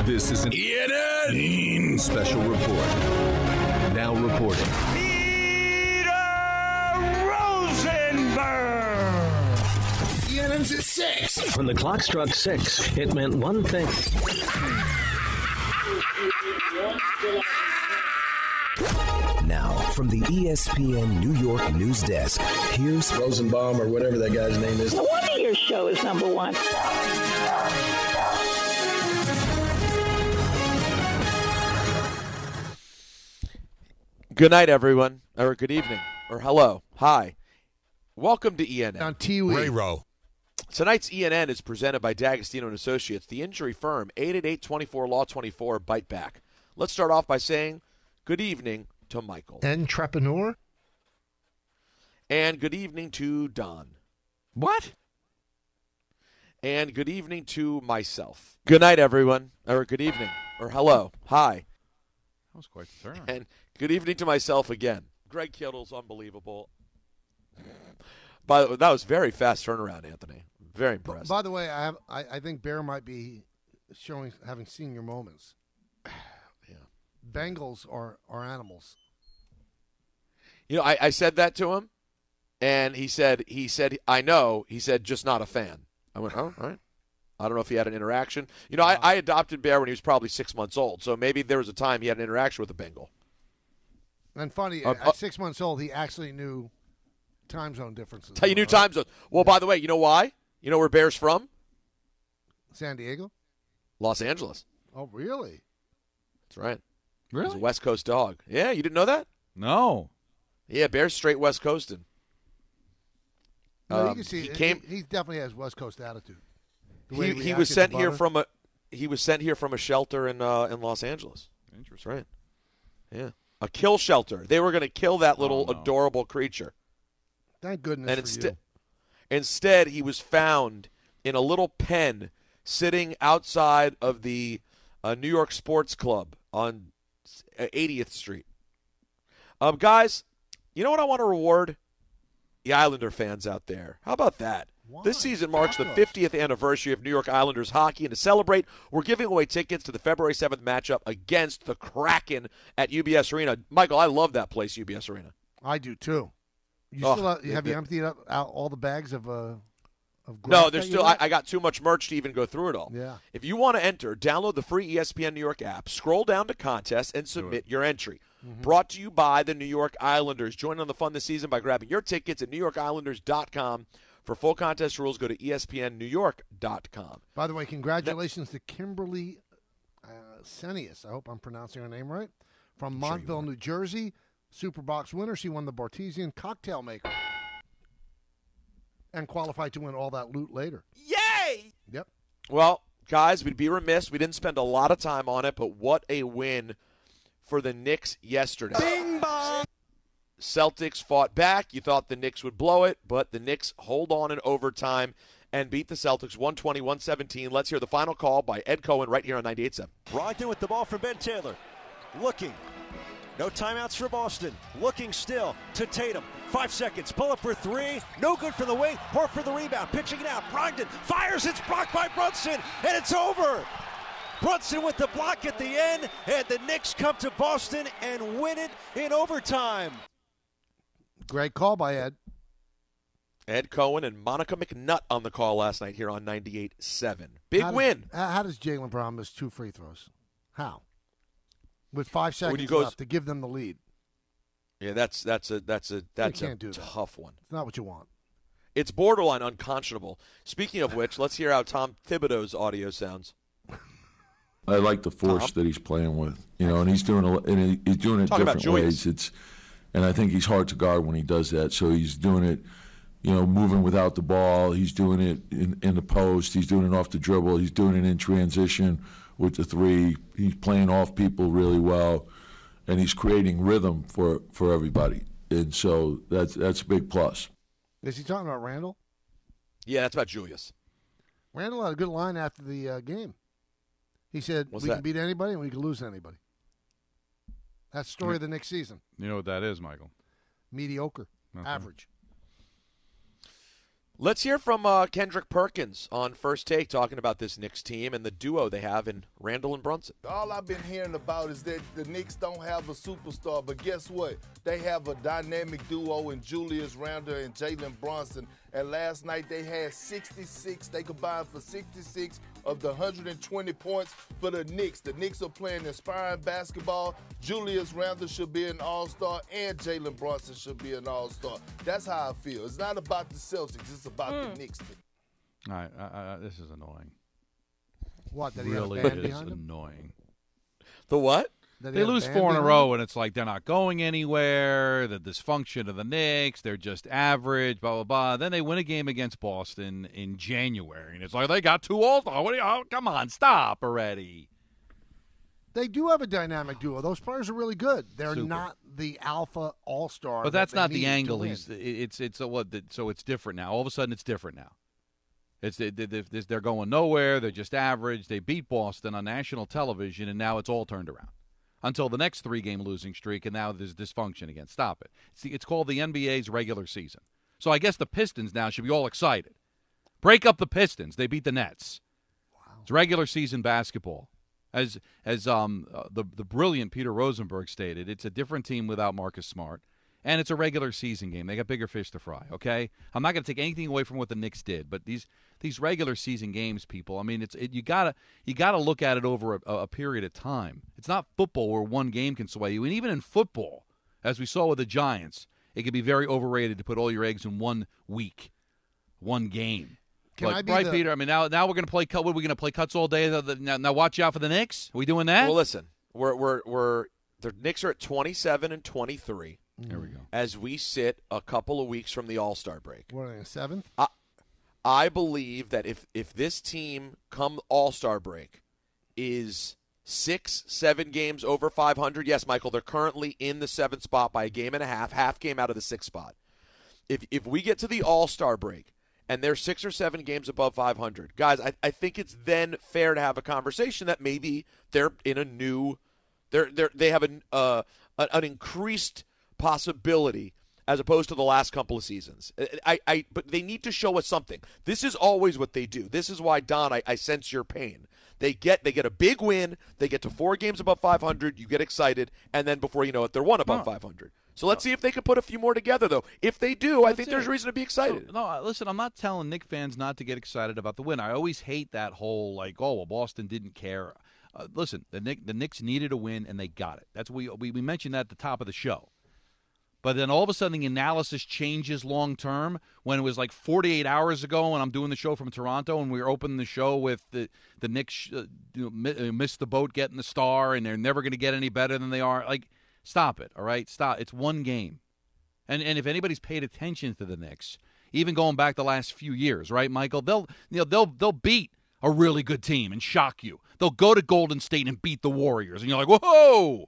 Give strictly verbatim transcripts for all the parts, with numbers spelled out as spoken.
This is an E N N special report. Now reporting. Peter Rosenberg! E N N's at six. When the clock struck six, it meant one thing. Now, from the E S P N New York news desk, here's Rosenbaum or whatever that guy's name is. No wonder your show is number one. Good night, everyone, or good evening, or hello, hi. Welcome to E N N. On T V. Ray Rowe. Tonight's E N N is presented by D'Agostino and Associates, the injury firm, eight eight eight, two four, L A W twenty-four, Bite Back. Let's start off by saying good evening to Michael. Entrepreneur? And good evening to Don. What? And good evening to myself. Good night, everyone, or good evening, or hello, hi. That was quite the turn. And good evening to myself again. Greg Kittle's unbelievable. By the way, that was very fast turnaround, Anthony. Very impressed. By the way, I have I, I think Bear might be showing having senior moments. Yeah. Bengals are, are animals. You know, I, I said that to him, and he said, he said, I know. He said, just not a fan. I went, oh, all right. I don't know if he had an interaction. You know, I, I adopted Bear when he was probably six months old, so maybe there was a time he had an interaction with a Bengal. And funny, Uh, at uh, six months old, he actually knew time zone differences. Tell you new right? time zones. Well, by the way, you know why? You know where Bear's from? San Diego? Los Angeles. Oh, really? That's right. Really? He's a West Coast dog. Yeah, you didn't know that? No. Yeah, Bear's straight West Coastin'. No, you Um, can see he he, came- he definitely has West Coast attitude. The way He, he reacted was to sent here Butter. from a he was sent here from a shelter in uh, in Los Angeles. That's Interesting. right. Yeah, a kill shelter. They were going to kill that little Oh, no. adorable creature, Thank goodness and for instead you. instead he was found in a little pen sitting outside of the uh, New York Sports Club on eightieth Street. Um, guys, you know what I want to reward? The Islander fans out there. How about that? Why? This season marks the Talk to us. fiftieth anniversary of New York Islanders hockey, and to celebrate, we're giving away tickets to the February seventh matchup against the Kraken at U B S Arena. Michael, I love that place, U B S Arena. I do too. You Oh, still have, have the- you emptied up out all the bags of uh of No, graph there's that you still. I, got? I got too much merch to even go through it all. Yeah. If you want to enter, download the free E S P N New York app, scroll down to contest, and submit your entry. Mm-hmm. Brought to you by the New York Islanders. Join on the fun this season by grabbing your tickets at new york islanders dot com. For full contest rules, go to E S P N new york dot com. By the way, congratulations to Kimberly uh, Senius. I hope I'm pronouncing her name right. From Montville, New Jersey. Superbox winner. She won the Bartesian Cocktail Maker. And qualified to win all that loot later. Yay! Yep. Well, guys, we'd be remiss. We didn't spend a lot of time on it, but what a win for the Knicks yesterday. Bing bong! Celtics fought back. You thought the Knicks would blow it, but the Knicks hold on in overtime and beat the Celtics one twenty to one seventeen. Let's hear the final call by Ed Cohen right here on ninety-eight point seven. Brogdon with the ball from Ben Taylor. Looking. No timeouts for Boston. Looking still to Tatum. Five seconds. Pull up for three. No good for the wing. Horford for the rebound. Pitching it out. Brogdon fires. It's blocked by Brunson. And it's over. Brunson with the block at the end. And the Knicks come to Boston and win it in overtime. Great call by Ed. Ed Cohen and Monica McNutt on the call last night here on ninety-eight point seven. Big How does- win. How, how does Jaylen Brown miss two free throws? How? With five When he seconds goes- left to give them the lead. Yeah, that's that's a that's a that's a can't do that. tough one. It's not what you want. It's borderline unconscionable. Speaking of which, let's hear how Tom Thibodeau's audio sounds. I like the force that he's playing with, you know, and he's doing a, and he- he's doing it Talk about different Julius. ways. It's, and I think he's hard to guard when he does that. So he's doing it, you know, moving without the ball. He's doing it in, in the post. He's doing it off the dribble. He's doing it in transition with the three. He's playing off people really well, and he's creating rhythm for, for everybody. And so that's that's a big plus. Is he talking about Randall? Yeah, that's about Julius. Randall had a good line after the uh, game. He said, What's we that? can beat anybody and we can lose anybody. That's the story of the next season. You know what that is, Michael? Mediocre. Okay. Average. Let's hear from uh, Kendrick Perkins on First Take talking about this Knicks team and the duo they have in Randall and Brunson. All I've been hearing about is that the Knicks don't have a superstar, but guess what? They have a dynamic duo in Julius Randle and Jalen Brunson. And last night they had sixty-six. They combined for sixty-six of the one hundred twenty points for the Knicks. The Knicks are playing inspiring basketball. Julius Randle should be an all-star, and Jalen Brunson should be an all-star. That's how I feel. It's not about the Celtics. It's about mm. the Knicks team. All right, uh, uh, this is annoying. What? That really he is annoying. The what? They lose four in a row, and it's like they're not going anywhere. The dysfunction of the Knicks, they're just average, blah, blah, blah. Then they win a game against Boston in January, and it's like they got two all-stars. What do you, oh, come on, stop already. They do have a dynamic duo. Those players are really good. They're Super. not the alpha all-star. But that's that not the need angle. to He's win. it's it's a, what so it's different now. All of a sudden, it's different now. It's they, they, they're going nowhere. They're just average. They beat Boston on national television, and now it's all turned around. Until the next three-game losing streak, and now there's dysfunction again. Stop it. See, it's called the N B A's regular season. So I guess the Pistons now should be all excited. Break up the Pistons. They beat the Nets. Wow. It's regular season basketball. As as um uh, the the brilliant Peter Rosenberg stated, it's a different team without Marcus Smart, and it's a regular season game. They got bigger fish to fry. Okay, I'm not going to take anything away from what the Knicks did, but these these regular season games, people. I mean, it's it, you gotta you gotta look at it over a, a period of time. It's not football where one game can sway you, and even in football, as we saw with the Giants, it can be very overrated to put all your eggs in one week, one game. Can like, I be right, the... Peter? I mean, now now we're going to play cut. What are we going to play cuts all day? Now, now watch out for the Knicks. Are we doing that? Well, listen, we're we're we're the Knicks are at twenty-seven and twenty-three. There we go. As we sit a couple of weeks from the All-Star break. What are they, seventh? I, I believe that if if this team come All-Star break is six, seven games over five hundred, yes, Michael, they're currently in the seventh spot by a game and a half, half game out of the sixth spot. If if we get to the All-Star break and they're six or seven games above five hundred, guys, I, I think it's then fair to have a conversation that maybe they're in a new, they're they they have an uh, an increased possibility as opposed to the last couple of seasons. I, I but they need to show us something. This is always what they do. This is why, Don, I, I sense your pain. They get they get a big win. They get to four games above five hundred. You get excited, and then before you know it, they're one above no. five hundred. So let's see if they can put a few more together, though. If they do, That's I think it. there's reason to be excited. So, no, listen, I'm not telling Knicks fans not to get excited about the win. I always hate that whole, like, oh, well, Boston didn't care. Uh, listen, the Knicks, the Knicks needed a win, and they got it. That's we, we we mentioned that at the top of the show. But then all of a sudden the analysis changes long term when it was like forty-eight hours ago when I'm doing the show from Toronto and we were opening the show with the, the Knicks uh, you know, missed the boat getting the star and they're never going to get any better than they are. Like, stop it, all right? Stop. It's one game. And and if anybody's paid attention to the Knicks, even going back the last few years, right, Michael, they'll you know they'll they'll beat a really good team and shock you. They'll go to Golden State and beat the Warriors and you're like, whoa!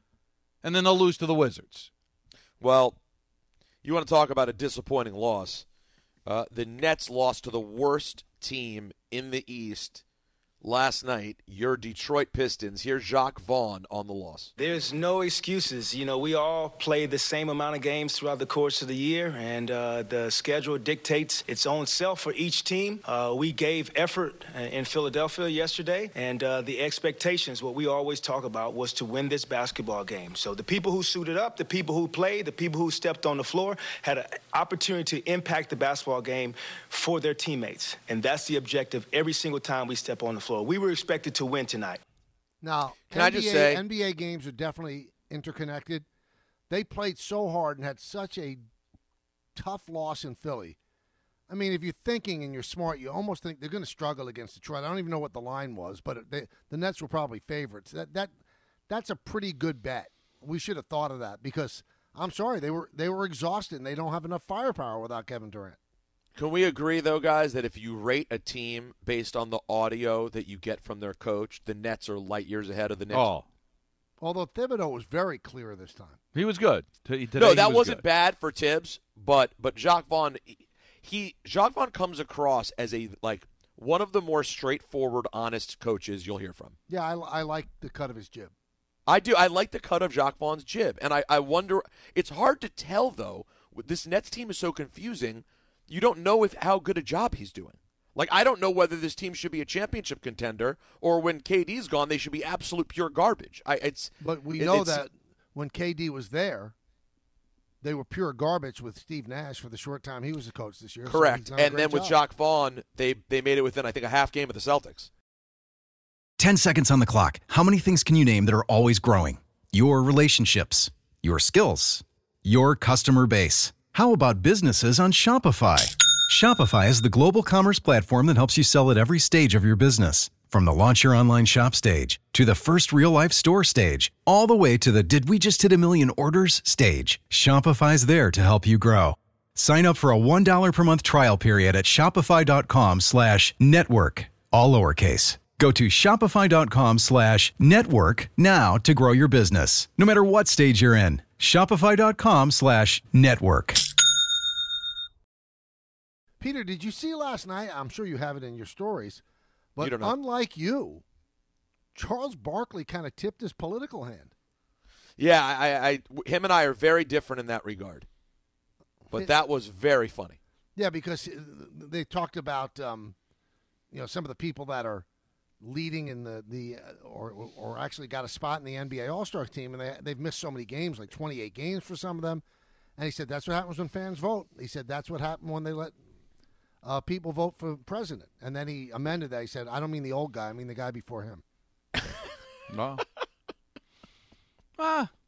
And then they'll lose to the Wizards. Well, you want to talk about a disappointing loss. Uh, the Nets lost to the worst team in the East last night, your Detroit Pistons. Here's Jacques Vaughn on the loss. There's no excuses. You know, we all play the same amount of games throughout the course of the year, and uh, the schedule dictates its own self for each team. Uh, we gave effort in Philadelphia yesterday, and uh, the expectations, what we always talk about, was to win this basketball game. So the people who suited up, the people who played, the people who stepped on the floor had an opportunity to impact the basketball game for their teammates, and that's the objective every single time we step on the floor. We were expected to win tonight. Now, Can N B A, I just say, N B A games are definitely interconnected. They played so hard and had such a tough loss in Philly. I mean, if you're thinking and you're smart, you almost think they're going to struggle against Detroit. I don't even know what the line was, but they, the Nets were probably favorites. That that that's a pretty good bet. We should have thought of that because I'm sorry, they were they were exhausted and they don't have enough firepower without Kevin Durant. Can we agree, though, guys, that if you rate a team based on the audio that you get from their coach, the Nets are light years ahead of the Knicks? Oh. Although Thibodeau was very clear this time. He was good. Today no, that was wasn't good. bad for Tibbs, but but Jacques Vaughn, he Jacques Vaughn comes across as a like one of the more straightforward, honest coaches you'll hear from. Yeah, I, I like the cut of his jib. I do. I like the cut of Jacques Vaughn's jib, and I, I wonder. It's hard to tell though. This Nets team is so confusing. you don't know if how good a job he's doing. Like, I don't know whether this team should be a championship contender or when K D's gone, they should be absolute pure garbage. I, it's But we it, know it's, that when K D was there, they were pure garbage with Steve Nash for the short time he was the coach this year. Correct. So he's done a and great then with job. Jacques Vaughn, they, they made it within, I think, a half game of the Celtics. Ten seconds on the clock. How many things can you name that are always growing? Your relationships, your skills, your customer base. How about businesses on Shopify? Shopify is the global commerce platform that helps you sell at every stage of your business. From the launch your online shop stage to the first real-life store stage, all the way to the did we just hit a million orders stage. Shopify's there to help you grow. Sign up for a one dollar per month trial period at shopify.com slash network, all lowercase. Go to shopify.com slash network now to grow your business, no matter what stage you're in. Shopify.com slash network. Peter, did you see last night? I'm sure you have it in your stories. But You don't know. unlike you, Charles Barkley kind of tipped his political hand. Yeah, I, I, him and I are very different in that regard. But that was very funny. Yeah, because they talked about um, you know, some of the people that are leading in the, the uh, or or actually got a spot in the N B A All-Star team, and they, they've missed so many games, like twenty-eight games for some of them. And he said that's what happens when fans vote. He said that's what happened when they let uh, people vote for president. And then he amended that. He said, I don't mean the old guy. I mean the guy before him. No. ah.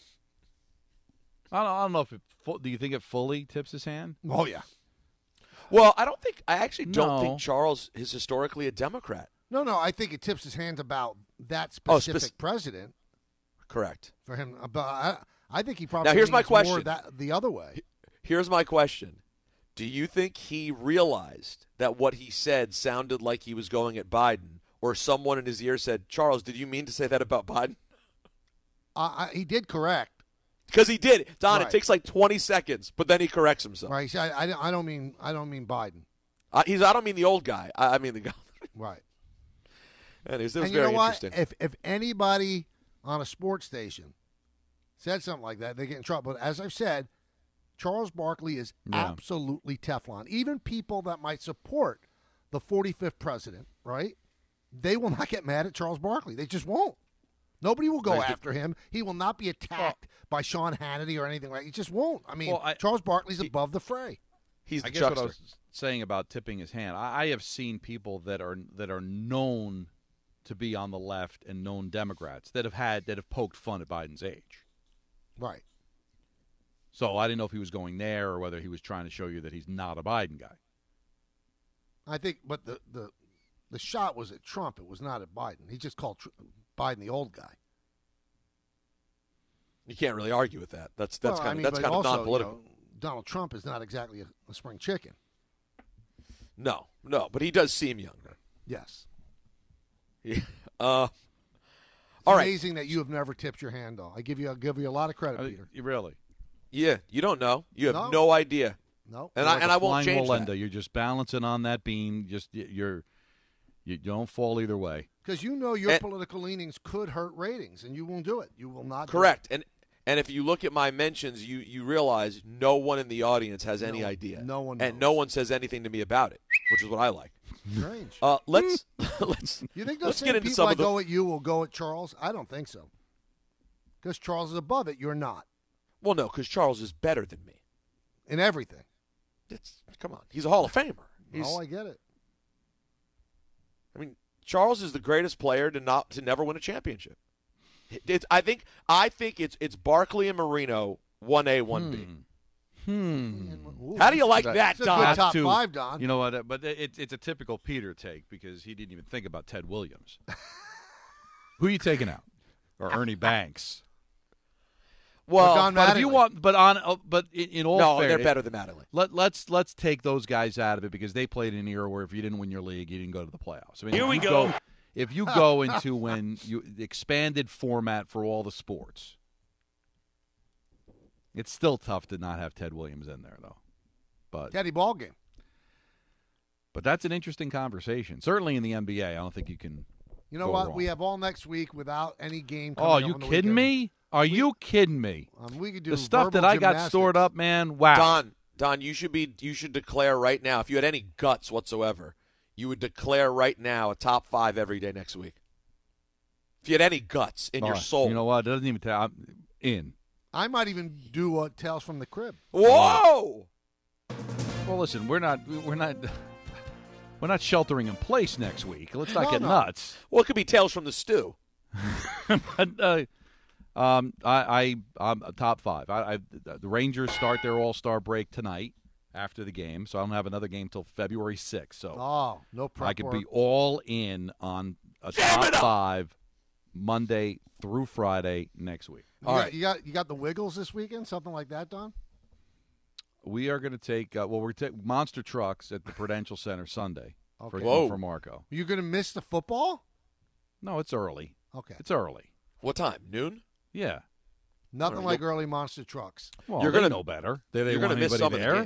I don't, I don't know if it. Do you think it fully tips his hand? Oh, yeah. Well, I don't think – I actually don't No. think Charles is historically a Democrat. No, no, I think it tips his hand about that Oh, specific spec- president Correct. for him. But I, I think he probably Now, here's my leans more question. that, the other way. Here's my question. Do you think he realized that what he said sounded like he was going at Biden, or someone in his ear said, Charles, did you mean to say that about Biden? Uh, I, he did correct. Because he did. Don, Right. it takes like twenty seconds, but then he corrects himself. Right. He said, I, I, I don't mean I don't mean Biden. Uh, he's. I don't mean the old guy. I, I mean the guy. Right. Anyways, it was And you very know what? interesting. If if anybody on a sports station said something like that, they get in trouble. But as I've said, Charles Barkley is Yeah. absolutely Teflon. Even people that might support the forty-fifth president, right? They will not get mad at Charles Barkley. They just won't. Nobody will go Right. after him. He will not be attacked by Sean Hannity or anything like that. He just won't. I mean, Well, I- Charles Barkley's above the fray. He's the I guess what I chuckster. was saying about tipping his hand. I, I have seen people that are that are known to be on the left and known Democrats that have had that have poked fun at Biden's age. Right. So I didn't know if he was going there or whether he was trying to show you that he's not a Biden guy. I think, but the, the, the shot was at Trump. It was not at Biden. He just called Tr- Biden the old guy. You can't really argue with that. That's that's Well, kind I of mean, that's but kind also, of non-political. You know, Donald Trump is not exactly a, a spring chicken. No, no, but he does seem younger. Yes. Yeah. Uh, It's all right. amazing that you have never tipped your hand, though. I give you, I give you a lot of credit, I- Peter. you really? Yeah, you don't know. You have No. no, idea. No. And You're I like and a I won't flying change Wallenda. that. You're just balancing on that beam. Just y- you're you don't fall either way. Because you know your And- political leanings could hurt ratings, and you won't do it. You will not. do Correct. And and if you look at my mentions, you you realize no one in the audience has any No- idea. no one And knows. no one says anything to me about it, which is what I like. it. Strange. Uh, let's let's you think those let's same get into people some that of the. go at you will go at Charles? I don't think so. Because Charles is above it. You're not. Well, no, because Charles is better than me. In everything. It's, come on, he's a Hall of Famer. He's, Oh, I get it. I mean, Charles is the greatest player to not to never win a championship. It's, I think I think it's it's Barkley and Marino one A one B. Hmm. Ooh, How do you like that, that's a Don? good Has top to- five, Don. You know what? uh, But it, it's a typical Peter take because he didn't even think about Ted Williams. Who are you taking out? Or Ernie Banks? Well, Don But if you Mattingly. want, but on, uh, but in, in all no, fair, they're better than Mattingly. Let, let's let's take those guys out of it because they played in an era where if you didn't win your league, you didn't go to the playoffs. I mean, Here if we you go. If you go into when you the expanded format for all the sports, it's still tough to not have Ted Williams in there, though. But Teddy Ballgame. but that's an interesting conversation. Certainly in the N B A, I don't think you can. You know go what? wrong. We have all next week without any game. Oh, coming you on the kidding weekend. me? Are you kidding me? Um, we could do The stuff that verbal I got gymnastics. stored up, man. Wow. Don, Don, you should be. You should declare right now, if you had any guts whatsoever, you would declare right now a top five every day next week. If you had any guts in All your right. soul. You know what? It doesn't even tell. I'm in. I might even do uh, Tales from the Crib. Whoa! Well, listen, we're not. We're not. We're not sheltering in place next week. Let's not No, get no. nuts. Well, it could be Tales from the Stew. but, uh, um, I, I, I'm top five. I, I, the Rangers start their All-Star break tonight after the game, so I don't have another game till February sixth. So Oh, no prep I could work. be all in on a top five Monday through Friday next week. You got, you got you got the Wiggles this weekend, something like that, Don? We are going to take uh, well, we're taking monster trucks at the Prudential Center Sunday for, Okay. Whoa. for Marco. You're going to miss the football? No, it's early. Okay. It's early. What time? Noon? Yeah. Nothing All right, like you'll- early monster trucks. Well, You're they gonna- know better. They, they You're want going to miss anybody some of there.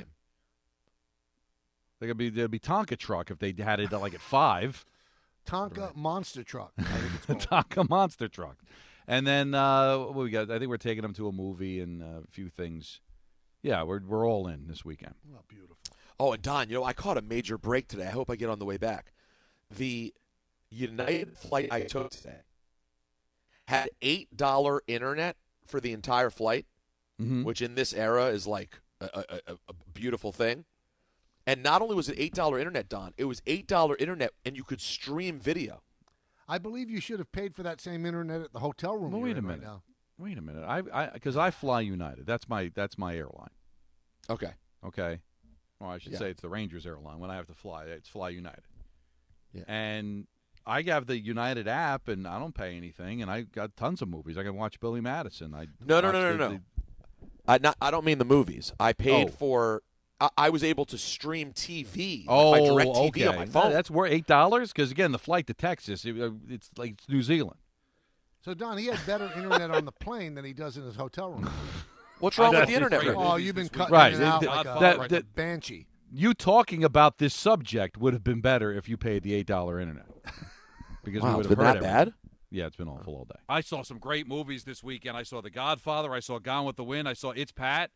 the game. They could be there'd be Tonka truck if they had it like at five. Tonka monster truck. I think it's called. Tonka monster truck, and then uh, what we got? I think we're taking them to a movie and a few things. Yeah, we're we're all in this weekend. Oh, beautiful. Oh, and Don, you know, I caught a major break today. I hope I get on the way back. The United flight I took today had eight dollars internet for the entire flight, Mhm. which in this era is like a, a, a, a beautiful thing. And not only was it eight dollars internet, Don, it was eight dollars internet, and you could stream video. I believe you should have paid for that same internet at the hotel room. Well, you're wait a in right minute. now. Wait a minute. I I because I fly United. That's my that's my airline. Okay. Okay. Well, I should Yeah. say it's the Rangers airline. When I have to fly, it's Fly United. Yeah. And I have the United app, and I don't pay anything, and I got tons of movies. I can watch Billy Madison. I No, no, watch no, no, the- no. the- I not. I don't mean the movies. I paid Oh. for. I, I was able to stream T V. Oh, my direct T V okay. on my phone. That's worth eight dollars because again, the flight to Texas, it, uh, it's like it's New Zealand. So, Don, he had better internet on the plane than he does in his hotel room. What's wrong with That's the internet? great. Rick? Oh, you've been cutting Right. in and out The- like, a, that- like that- a banshee. You talking about this subject would have been better if you paid the eight dollar internet because Wow, we would it's have been heard that everything. bad? Yeah, it's been awful all day. I saw some great movies this weekend. I saw The Godfather. I saw Gone with the Wind. I saw It's Pat.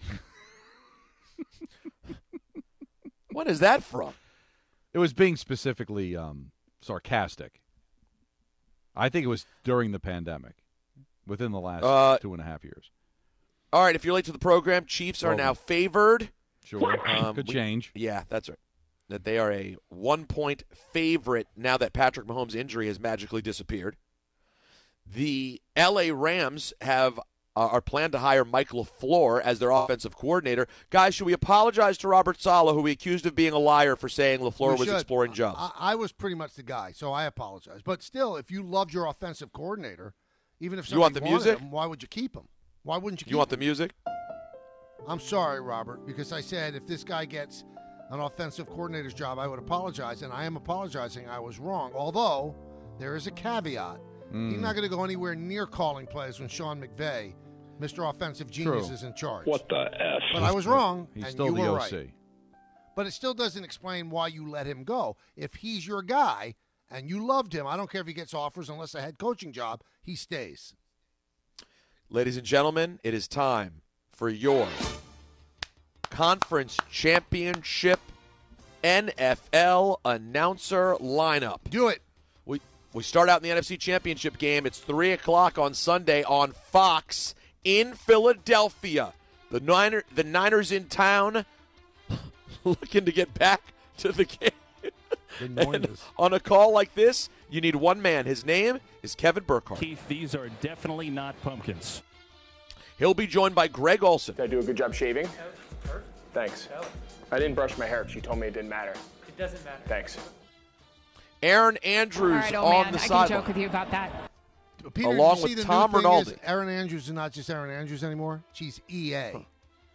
When is that from? It was being specifically um, sarcastic. I think it was during the pandemic, within the last Uh, two and a half years. All right, if you're late to the program, Chiefs are Program. now favored. Sure, Um, could we- change. Yeah, that's right. That they are a one-point favorite now that Patrick Mahomes' injury has magically disappeared. The L A Rams have uh, are planned to hire Mike LaFleur as their offensive coordinator. Guys, should we apologize to Robert Saleh, who we accused of being a liar for saying LaFleur We was should. exploring jobs? I, I was pretty much the guy, so I apologize. But still, if you loved your offensive coordinator, even if You want somebody the wanted music? him, why would you keep him? Why wouldn't you keep you want the him? music? I'm sorry, Robert, because I said if this guy gets an offensive coordinator's job, I would apologize, and I am apologizing. I was wrong. Although, there is a caveat. Mm. He's not going to go anywhere near calling plays when Sean McVay, Mister Offensive Genius, True. is in charge. What the F? But I was wrong, He's and still you the were O C. right. But it still doesn't explain why you let him go. If he's your guy and you loved him, I don't care if he gets offers unless a head coaching job, he stays. Ladies and gentlemen, it is time for your Conference Championship N F L announcer lineup. Do it. We we start out in the N F C Championship game. It's three o'clock on Sunday on Fox in Philadelphia. The Niner, the Niners in town, looking to get back to the game. The And Niners. on a call like this, you need one man. His name is Kevin Burkhardt. Keith, these are definitely not pumpkins. He'll be joined by Greg Olson. Did I do a good job shaving? Thanks. I didn't brush my hair because you told me it didn't matter. It doesn't matter. Thanks. Aaron Andrews All right, old on man, the I can sideline. joke with you about that. Peter, Along did you with see the Tom new thing Rinaldi. is Aaron Andrews is not just Aaron Andrews anymore. She's E A.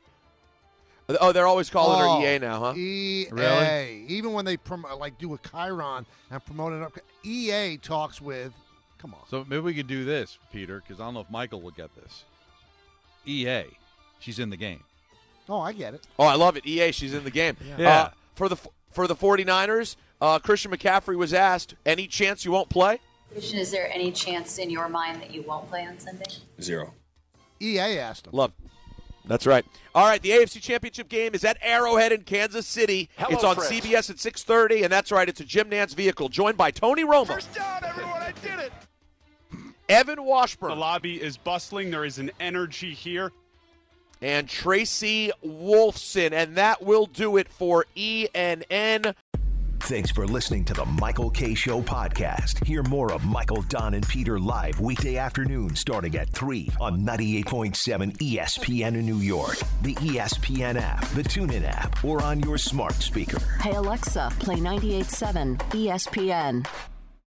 Oh, they're always calling Oh, her E A now, huh? E A. Really? Even when they prom- like do a Chiron and promote it up, E A talks with. Come on. So maybe we could do this, Peter, because I don't know if Michael will get this. E A, she's in the game. Oh, I get it. Oh, I love it. E A, she's in the game. Yeah. Uh, for the for the 49ers, uh, Christian McCaffrey was asked, any chance you won't play? Christian, is there any chance in your mind that you won't play on Sunday? Zero. E A asked him. Love. That's right. All right, the A F C Championship game is at Arrowhead in Kansas City. Hello, it's on Fritz. C B S at six thirty, and that's right, it's a Jim Nantz vehicle, joined by Tony Romo. First down, everyone, I did it. Evan Washburn. The lobby is bustling. There is an energy here. And Tracy Wolfson, and that will do it for E N N. Thanks for listening to the Michael Kay Show podcast. Hear more of Michael, Don, and Peter live weekday afternoon starting at three on ninety-eight point seven E S P N in New York, the E S P N app, the TuneIn app, or on your smart speaker. Hey Alexa, play ninety-eight point seven E S P N.